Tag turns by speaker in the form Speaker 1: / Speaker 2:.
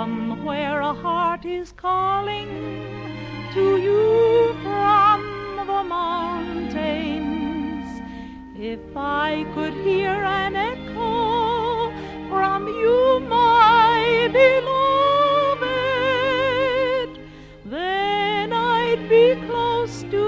Speaker 1: somewhere a heart is calling to you from the mountains. If I could hear an echo from you, my beloved, then I'd be close to